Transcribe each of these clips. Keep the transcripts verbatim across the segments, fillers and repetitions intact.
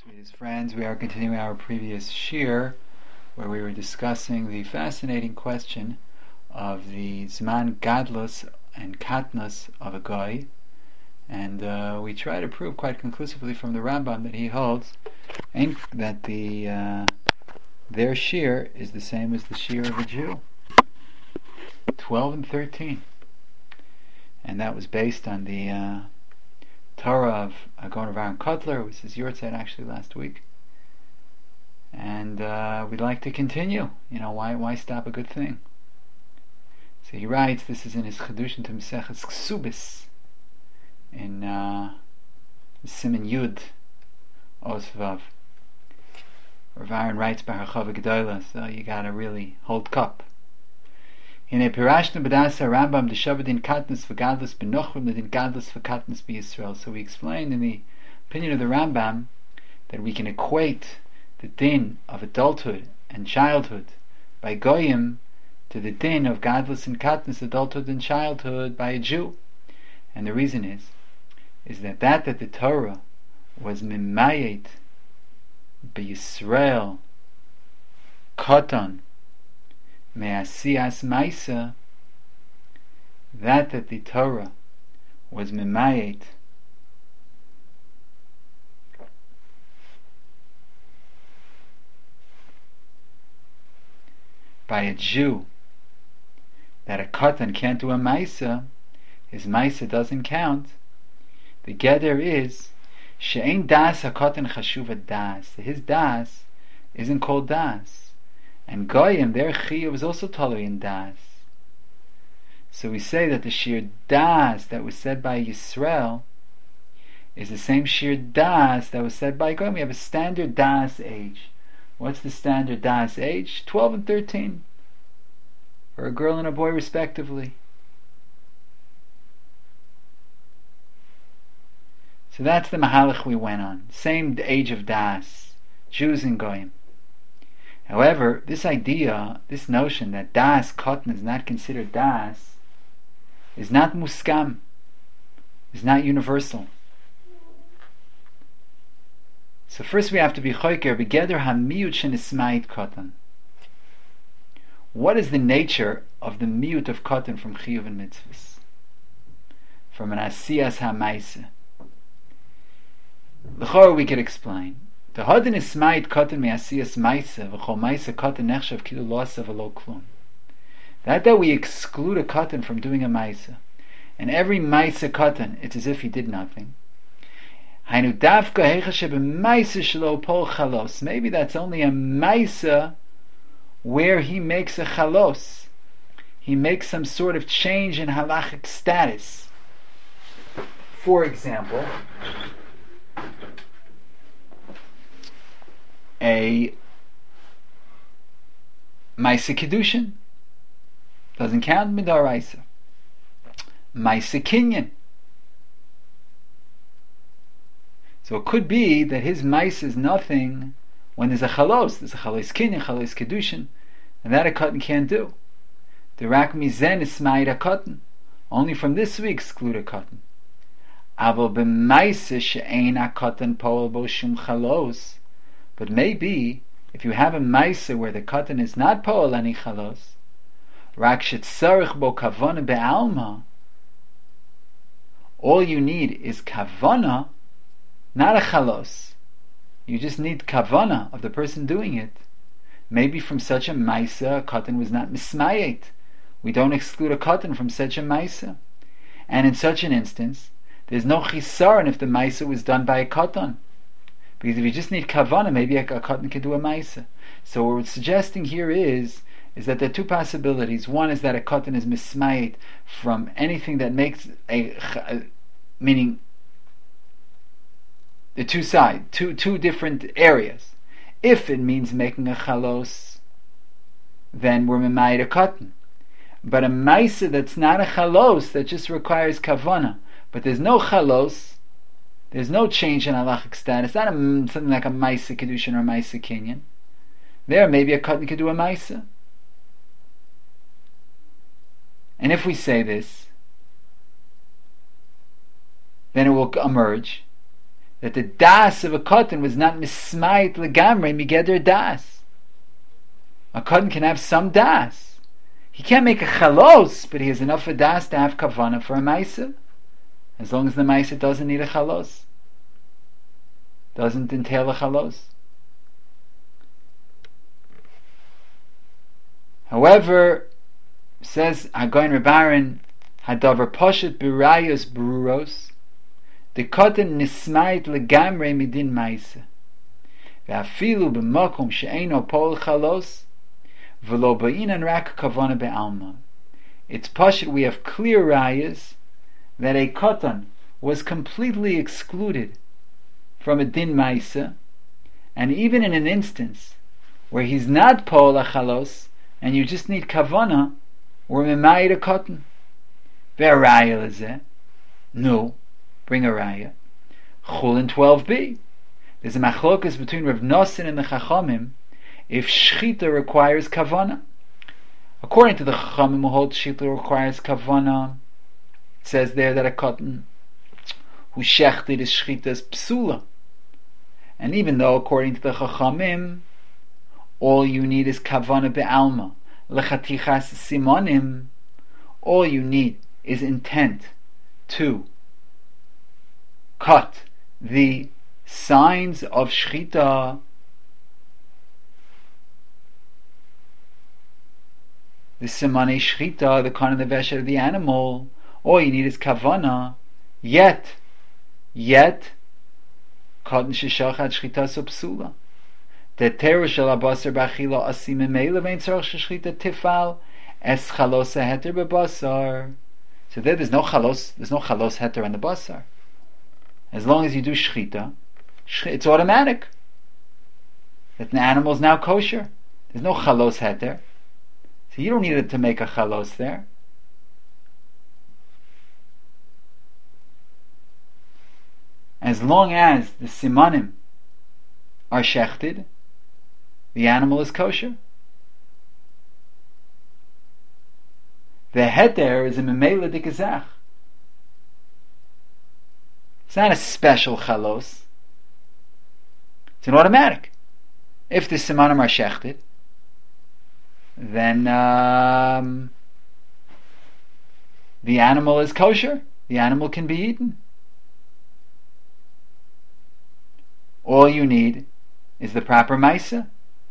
Sweetest friends, we are continuing our previous shir where we were discussing the fascinating question of the Zman Gadlus and Katnus of a guy, and uh, we try to prove quite conclusively from the Rambam that he holds that the uh, their shir is the same as the shir of a Jew, twelve and thirteen, and that was based on the uh, Torah of Agon of Aaron Kotler, which is your side actually last week, and uh, we'd like to continue. You know, why why stop a good thing? So he writes, this is in his Chedushin to Meseches Ksubis, in uh, Siman Yud Osvav. Rav Aaron writes by Harchava Gedola, so you gotta really hold cup. Hine pirashnu b'dasa Rambam d'shavadin katnus v'gadlus b'nochrim l'din gadlus v'katnus b'Yisrael. So we explained in the opinion of the Rambam that we can equate the din of adulthood and childhood by goyim to the din of gadlus and katnus, adulthood and childhood, by a Jew. And the reason is is that that that the Torah was mimayet b'Yisrael katan me'asiyas maisa, that that the Torah was mimayet by a Jew, that a katan can't do a maisa, his maisa doesn't count. The gather is she'ein das hakatan chashuva das, his das isn't called das, and goyim their chiyuv was also totally in das. So we say that the shir das that was said by Yisrael is the same shir das that was said by goyim. We have a standard das age. What's the standard das age? twelve and thirteen, for a girl and a boy respectively. So that's the mahalach we went on. Same age of das, Jews and goyim. However, this idea, this notion that das katan is not considered das, is not muskam, is not universal. So first we have to be choker begeder hamiyut shenismait katan. What is the nature of the miyut of katan from chiyuv and mitzvahs, from an asiyas ha'maisa? L'chor we could explain. The hadin is smait katan me'asiyas maisa v'chol maisa katan nechshav kilu lo'asav v'lo klum. That that we exclude a katan from doing a maisa, and every maisa katan, it's as if he did nothing. Hainu davka heicha shebemaisa shelo pol chalos. Maybe that's only a maisa where he makes a chalos. He makes some sort of change in halachic status. For example, a Maisa Kedushin doesn't count midaraisa. Maisa Kinyan. So it could be that his Maisa is nothing when there's a chalos. There's a chalos Kinyan, chalos Kedushin, and that a katan can't do. The rak mizen is smaid a katan. Only from this we exclude a katan. Avo b'maisa she'ein a katan poel bo shum chalos. But maybe, if you have a maisa where the katan is not poel ani chalos, rak shetzarich bo kavana be'alma, all you need is kavana, not a chalos. You just need kavana of the person doing it. Maybe from such a maisa, a katan was not mismayet. We don't exclude a katan from such a maisa. And in such an instance, there's no chisaron if the maisa was done by a katan. Because if you just need kavana, maybe a, a katan can do a maisa. So what we're suggesting here is is that there are two possibilities. One is that a katan is mismayet from anything that makes a, a meaning the two sides, two two different areas. If it means making a chalos, then we're mimayet a katan. But a maisa that's not a chalos, that just requires kavana, but there's no chalos, there's no change in halachic status, not a, something like a maisa kedushin or a maisa kinyan. There, maybe a katan could do a maisa. And if we say this, then it will emerge that the das of a katan was not mismayit legamre migeder das. A katan can have some das. He can't make a chalos, but he has enough of das to have kavana for a maisa, as long as the maisa doesn't need a chalos, doesn't entail a chalos. However, says Hagoyin Rebaran, Hadavar Poshet Birayos Bruros, the cotton nismayit legamre midin maisa, ve'afilu b'makom she'eino pol chalos, v'lo ba'inan rak kavana be'alma. It's Poshet, we have clear rayas that a cotton was completely excluded from a din maisa, and even in an instance where he's not pol chalos, and you just need kavana, we're memayit a cotton. Ve'araya lezeh. No. Bring a raya. Chulin twelve b. There's a machlokas between Rav Nosson and the Chachamim if shchita requires kavana. According to the Chachamim who hold shchita requires kavana, it says there that a cotton who shechted is shchita is psula. And even though according to the Chachamim all you need is kavana be'alma, lechatichas simonim, all you need is intent to cut the signs of shchita. The simane shchita, the kind of the veshet of the animal, all you need is kavana. Yet, yet, cotton sheshachat shchita so psula. The teru shel abasar b'achila asim emei levein tzarich shchita tifal es chalos heter b'basar. So there, there's no chalos, there's no chalos heter on the basar. As long as you do shchita, it's automatic that the animal is now kosher. There's no chalos heter, so you don't need it to make a chalos there. As long as the simanim are shechted, the animal is kosher. The heter is a memela dikazach. It's not a special chalos. It's an automatic. If the simanim are shechted, then um, the animal is kosher. The animal can be eaten. All you need is the proper maisa.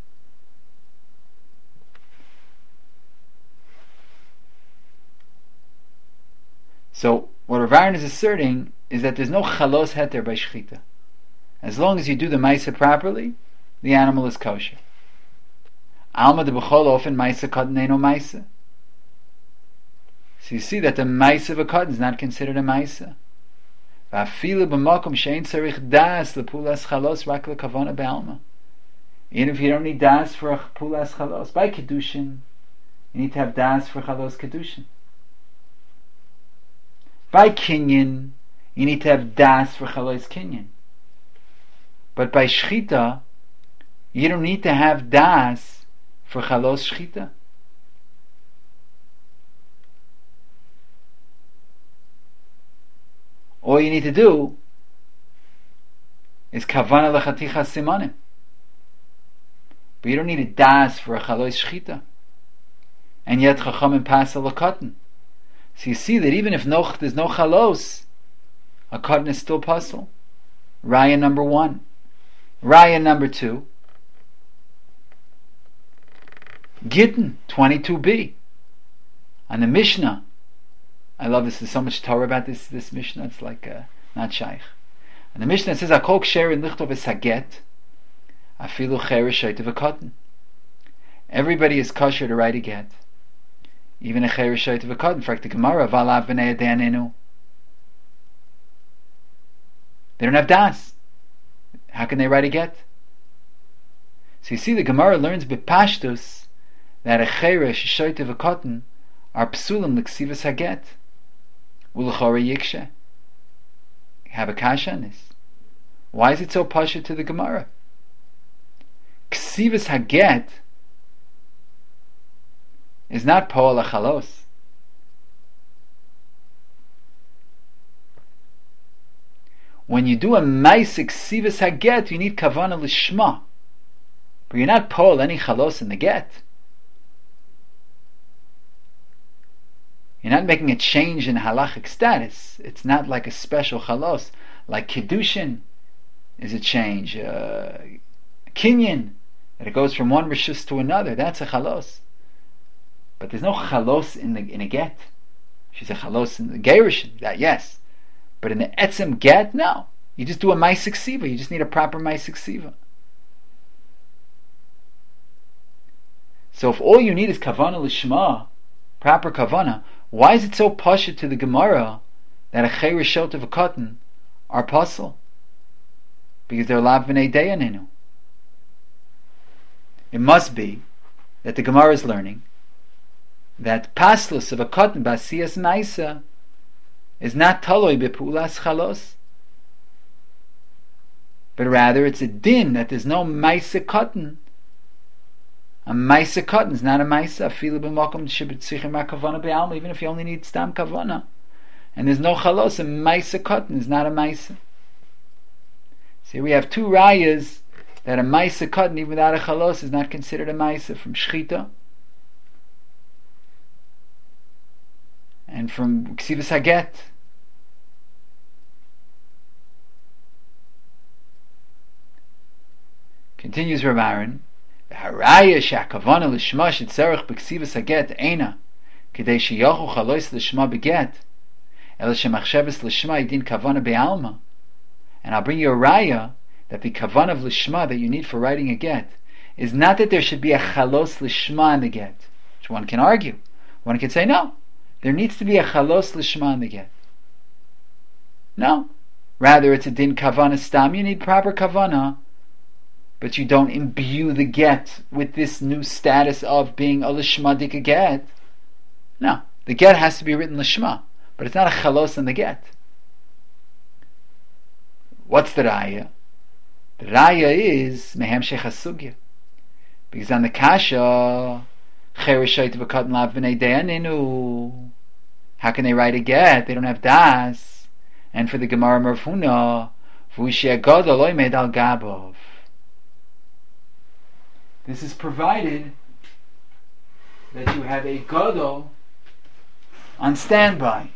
So what Rav Aaron is asserting is that there's no chalos heter by shchita. As long as you do the maisa properly, the animal is kosher. Alma de b'chol ofen maisa cotton no maisa. So you see that the maisa of a cotton is not considered a maisa. Va'afilu b'makom she'ein tzarich das lepulas chalos rak lekavana be'alma. Even if you don't need das for a pulas chalos, by kedushin, you need to have das for chalos kedushin. By kinyan, you need to have das for chalos kinyan. But by shchita, you don't need to have das for chalos shchita. All you need to do is kavana lechaticha simanim. But you don't need a das for a chalos shchita. And yet chachamim pass a lakatan. So you see that even if no, there's no chalos, a cotton is still puzzle. Raya number one. Raya number two. Gittin twenty-two b. On the Mishnah. I love this. There's so much Torah about this this Mishnah. It's like uh, not shaykh. And the Mishnah says, "Akol ksher in lichtov esaget, afilu cheresh shaytev a cotton." Everybody is kosher to write a get. Even a cheresh shaytev a cotton. In fact, the Gemara valav b'nei adanenu. They don't have das. How can they write a get? So you see, the Gemara learns b'pashtus that a cheresh shaytev a cotton are psulim l'ksivas haget. Ulachora yikshe. Have a kasha on this. Why is it so pasha to the Gemara? Ksivas haget is not po'al achalos. when you do a Maisik Sivas HaGet, you need Kavana Lishma. But you're not Pol any Chalos in the Get. You're not making a change in halachic status. It's not like a special Chalos. Like Kiddushin is a change. Uh, Kinyan, that it goes from one Rishus to another. That's a Chalos. But there's no Chalos in, the, in a Get. She's a Chalos in the Gerishin. That, yes. But in the Etzem Get, no. You just do a Maisik Siva. You just need a proper Maisik Siva. So if all you need is Kavana Lishma, proper Kavana, why is it so pasha to the Gemara that a Cheirishot of a cotton are puzzle? Because they're lav v'nei deyaninu. It must be that the Gemara is learning that paslus of a cotton basiyas maisa is not taloi bepulas chalos, but rather it's a din that there's no maisa cotton. A maisa cotton is not a maisa. Afilu b'makom shebetzichem hakavana be'alma. Even if you only need stam kavana, and there's no chalos, a maisa cotton is not a maisa. See, we have two rayas that a maisa cotton, even without a chalos, is not considered a maisa, from shchita and from ksivas haget. Continues Rav Aaron. Haraya she'akavana l'shma shetzarech b'ksivas haget eina k'dei sheyachu chalois l'shma beget ela shemachsheves l'shma yidin kavana be'alma. And I'll bring you a raya that the kavana of l'shma that you need for writing a get is not that there should be a chalos l'shma in the get, which one can argue. One can say no, there needs to be a chalos l'shma in the get. No, rather it's a din kavana stam. You need proper kavana, but you don't imbue the get with this new status of being a lishma dika get. No, the get has to be written lishma, but it's not a chalos in the get. What's the raya? The raya is mehem shechasugya, because on the kasha cherishayt v'katan lav v'nei deyaninu. How can they write a get? They don't have das. And for the Gemara Merfuna, v'ushia gadol lo imed al gabov. This is provided that you have a gadol on standby.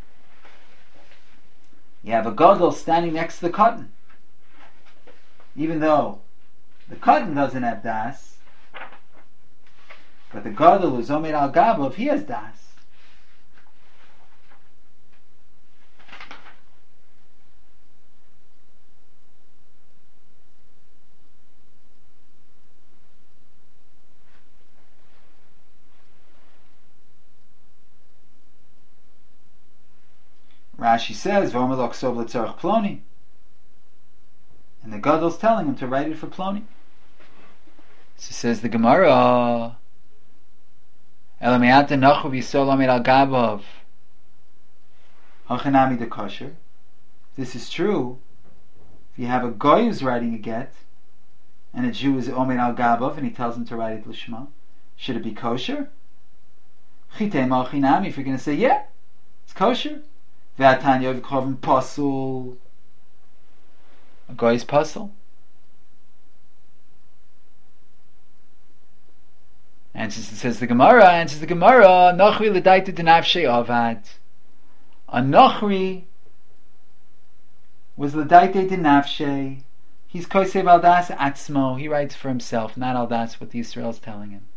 You have a gadol standing next to the cotton. Even though the cotton doesn't have das, but the gadol is omer al gabov, he has das. Rashi says, "V'omelok sov l'tzarech ploni," and the gadol's telling him to write it for ploni. So says the Gemara, "Elameata nachu v'yisol amid al gabav hachanami de kosher." This is true. If you have a goy who's writing a get, and a Jew is omer al gabav, and he tells him to write it l'shma, should it be kosher? Chitei malchinami. If you're going to say, yeah, it's kosher. V'atanya v'kovim pasul. A guy's pasul. Answers, it says the Gemara, answers the Gemara, Nachri l'daita d'nafshei avad. A Nachri was l'daita d'nafshei. He's kosev al das atzmo. He writes for himself, not al das what the Yisrael is telling him.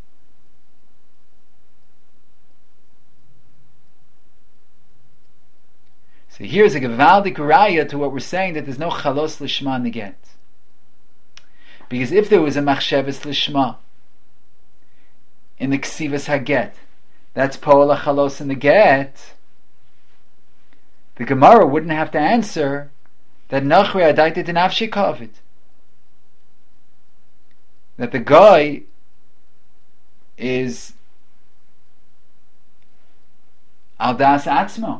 So here's a gevaldik raya to what we're saying, that there's no chalos lishma in the get. Because if there was a machsheves lishma in the ksivas haget, that's po'ala chalos in the get, the Gemara wouldn't have to answer that nachri adaita denafshi kavit, that the guy is al das atzmo.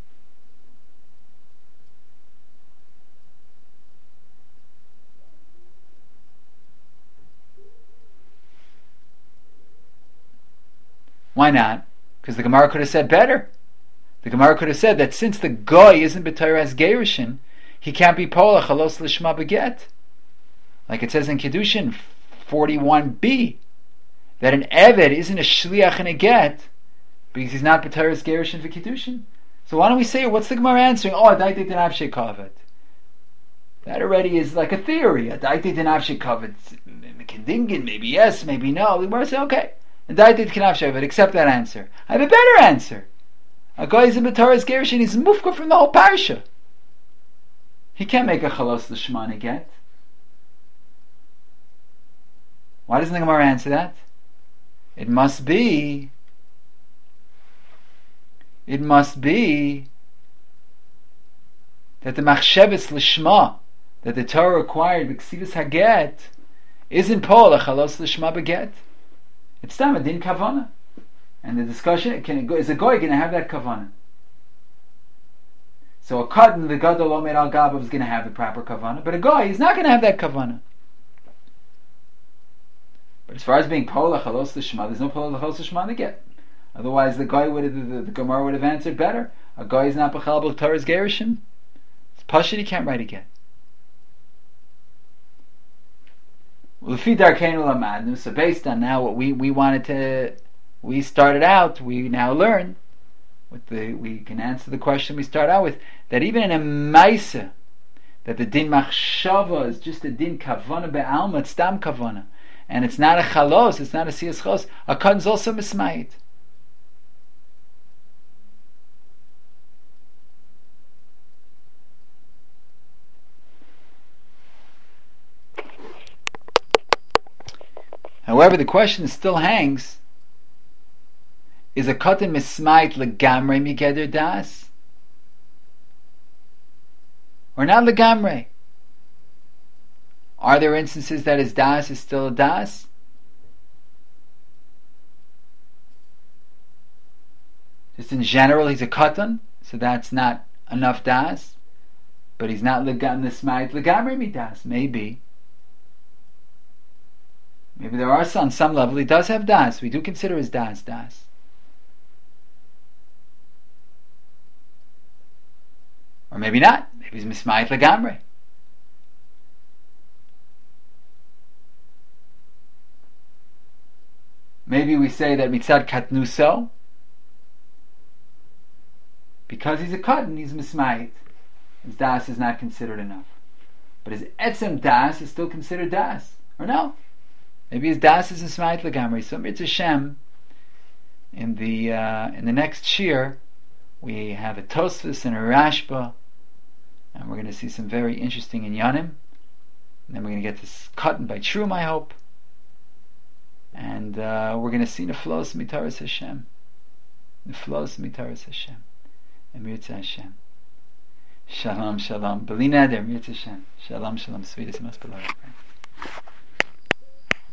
Why not? Because the Gemara could have said better. The Gemara could have said that since the goy isn't b'Torah as gerushin, he can't be pola chalos lishma beget. Like it says in Kedushin forty-one b, that an Eved isn't a shliach in a get because he's not b'taras gerushin v'kedushin. So why don't we say, what's the Gemara answering? Oh, adaiti denav shekavet. That already is like a theory. Adaiti denav shekavet. Kendingen, maybe yes, maybe no. The Gemara say, okay, adaiti denav shekavet. Accept that answer. I have a better answer. A guy is in b'taras gerushin. He's mufka from the whole parsha. He can't make a chalos l'shma in a get. Why doesn't the Gemara answer that? It must be, it must be that the machsheves l'shma, that the Torah required b'ksivas haget, isn't pol a chalos l'shma beget. It's tam a din kavana. And the discussion, can it go, is a goy going to have that kavana? So a katan, the gadol omer al gabav, is going to have the proper kavana, but a goy is not going to have that kavana. But as far as being pola chalos l'shma, there's no pola chalos l'shma to get. Otherwise, the guy would have, the, the, the Gemara would have answered better. A guy is not b'chal b'taras gerushin. It's pashut, he can't write a get. Well, l'fi darkeinu lamadnu. So based on now what we, we wanted to, we started out, we now learn with the, we can answer the question we start out with, that even in a maisa, that the din machshava is just a din kavana be'alma, it's stam kavana. And it's not a chalos, it's not a siyas chalos. A katan is also mismayit. However, the question still hangs: is a katan mismayit legamrei migeder das, or not legamrei? Are there instances that his das is still a das? Just in general, he's a katan, so that's not enough das. But he's not legam nismayit legamrei midas. Maybe. Maybe there are some, on some level he does have das. We do consider his das das. Or maybe not. Maybe he's mismayit legamrei. Maybe we say that mitzad katnuso, because he's a katan, he's mismayit. His das is not considered enough. But his etzem das is still considered das. Or no? Maybe his das is mismayit legamri. So Mirz Hashem, in the uh, in the next shir, we have a Tosfos and a Rashba, and we're going to see some very interesting inyanim. And then we're going to get this katan by Trum, I hope. And uh, we're going to see Neflos Mitaras Hashem. Neflos Mitaras Hashem. And Mirz Hashem. Shalom, shalom. Belina der Mirz Hashem. Shalom, shalom. Sweetest, most beloved friend.